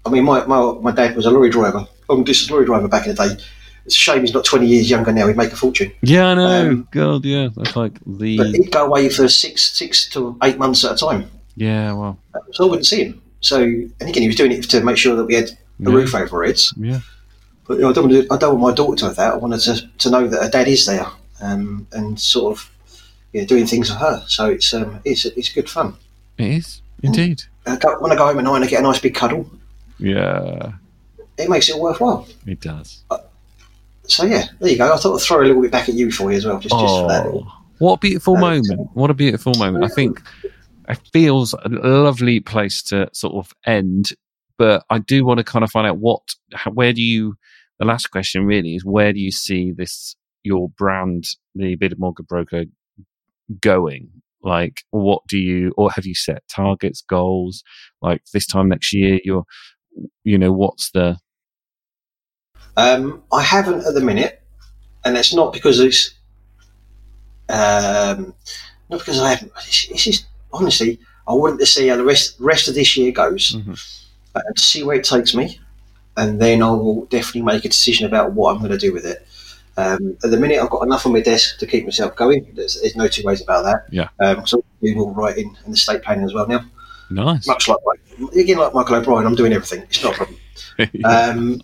I mean, my, my my dad was a lorry driver, long distance lorry driver back in the day. It's a shame he's not twenty years younger now. He'd make a fortune. Yeah, I know. Um, God, yeah, that's like the. But he'd go away for six six to eight months at a time. Yeah, well. So I wouldn't see him. So, and again, he was doing it to make sure that we had a Yeah. roof over our heads. Yeah. But you know, I don't want to, I don't want my daughter to have that. I wanted to, to know that her dad is there, um, and sort of yeah, doing things for her. So it's um, it's it's good fun. It is indeed. I go, when I go home at night and I get a nice big cuddle, Yeah, it makes it worthwhile. it does. So yeah, there you go. I thought I'd throw a little bit back at you for you as well, just, just for that. Oh, what a beautiful Uh, moment! What a beautiful moment! I think it feels a lovely place to sort of end. But I do want to kind of find out what, how, where do you? The last question really is, where do you see this your brand, the Bearded Mortgage Broker, going? Like, what do you, or have you set targets, goals? Like this time next year, you're, you know, what's the? Um, I haven't at the minute, and it's not because it's um, not because I haven't. It's, it's just honestly, I wanted to see how the rest rest of this year goes, Mm-hmm. uh, to see where it takes me, and then I will definitely make a decision about what I'm going to do with it. Um, at the minute, I've got enough on my desk to keep myself going. There's, there's no two ways about that. Yeah. Um, so I'm doing all writing and estate planning as well now. Nice. Much like again, like Michael O'Brien, I'm doing everything. It's not a problem. um,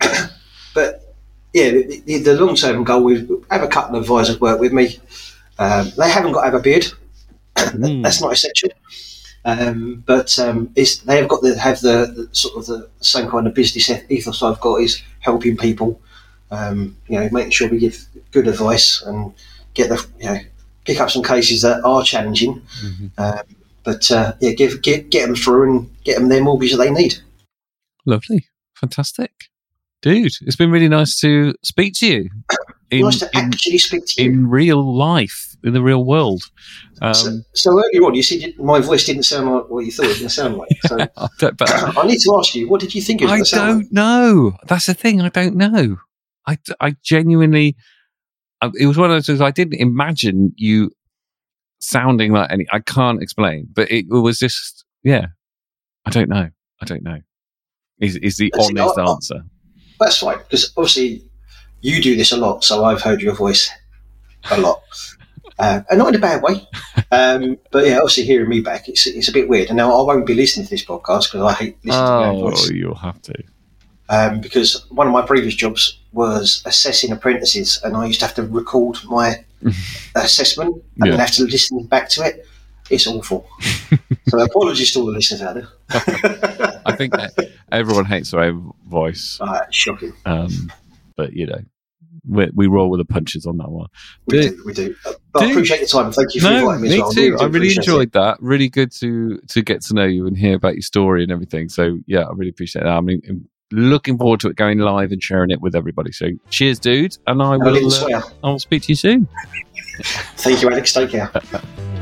but yeah, the, the, the long-term goal is have a couple of advisors work with me. Um, they haven't got to have a beard. Mm. That's not essential. Um, but um, it's, they have got to have the, the sort of the same kind of business ethos I've got, is helping people. Um, you know, making sure we give good advice and get the you know pick up some cases that are challenging. Mm-hmm. Um, but uh, yeah, give, get get them through and get them their mortgage that they need. Lovely, fantastic, dude. It's been really nice to speak to you. In, nice to in, actually speak to you in real life, in the real world. Um, so, so earlier on, you said my voice didn't sound like what you thought it was going to sound like. So I don't, but I need to ask you, what did you think it was I going to sound don't like? know. That's the thing. I don't know. I, I genuinely. I, it was one of those things I didn't imagine you sounding like any. I can't explain, but it, it was just yeah. I don't know. I don't know. Is is the That's it. honest I- I- answer? That's fine, because obviously you do this a lot, so I've heard your voice a lot. Uh, and not in a bad way. Um, but yeah, obviously hearing me back, it's, it's a bit weird. And now I won't be listening to this podcast because I hate listening to my own Oh, voice. you'll have to. Um, because one of my previous jobs was assessing apprentices, and I used to have to record my assessment and Yeah. then have to listen back to it. It's awful. So apologies to all the listeners out there. I think that everyone hates their own voice, Uh, shocking. um, but you know, we, we roll with the punches on that one. We Dude, do, we do. Uh, But I Dude. appreciate your time. Thank you for No, inviting me as me well. too. do I really appreciate enjoyed it. that. Really good to to get to know you and hear about your story and everything. So yeah, I really appreciate that. I mean, I'm looking forward to it going live and sharing it with everybody. So cheers, dude, and I I will. didn't Uh, swear. I will speak to you soon. Thank you, Alex. Take care.